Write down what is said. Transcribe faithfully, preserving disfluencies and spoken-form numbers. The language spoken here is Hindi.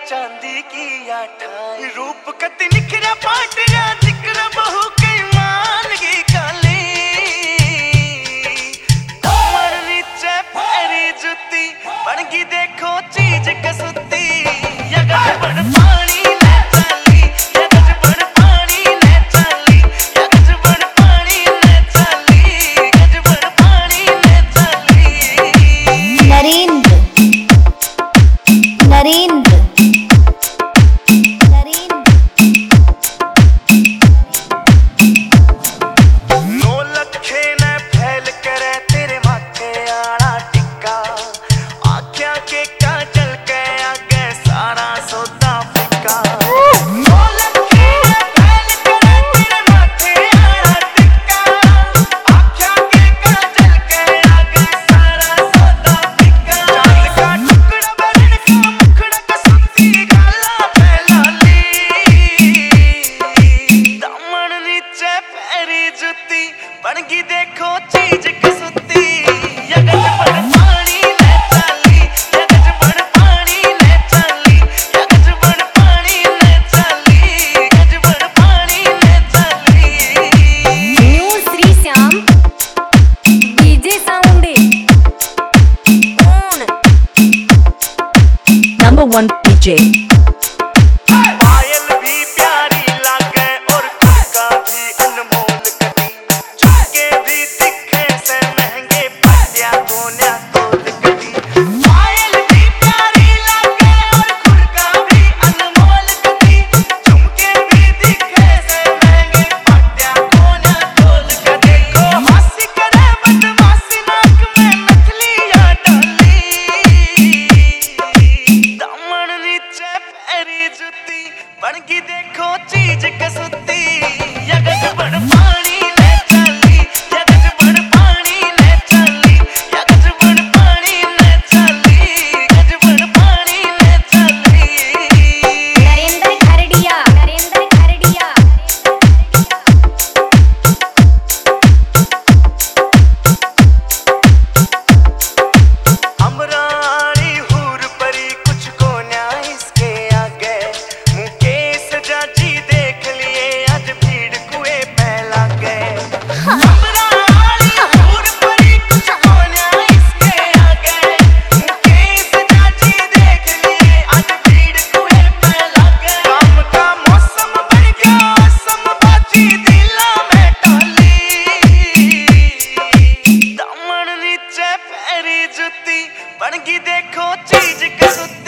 चांदी की आठाई रूप कति निखरा पाटिया जिक्र बहु कई मानगी काली दामन नीचे पैरी जुती बनगी देखो चीज कसुती यगज बड़ पानी ले चली यगज बड़ पानी ले चली यगज बड़ पानी ले चली यगज बड़ पानी ले चली नरेंद्र नरेंद्र बनगी देखो चीज कसुती यगज बड़ पानी ले चली यगज बड़ पानी ले चली यगज बड़ पानी ले चली यगज बड़ पानी ले चली new Shri Shyam DJ sound on number one DJ बनगी देखो चीज कसुती यगज बड़ पानी ले चली यगज बड़ पानी ले चली यगज बड़ पानी ले चली यगज बड़ पानी ले चली नरेंद्र खरड़िया नरेंद्र खरड़िया अमरानी हूर परी कुछ को न्याय इसके आगे जी देख लिए आज भीड़ कुएं पे लग गए अमरानी हूर परी कुछ को न्याय इसके आगे मुकेश चाची देख लिए आज भीड़ कुएं पे लग गए काम का मौसम बन गया समबाजी दिला में टली दामन नीचे पैरी जुती बनगी देखो चीज कसुती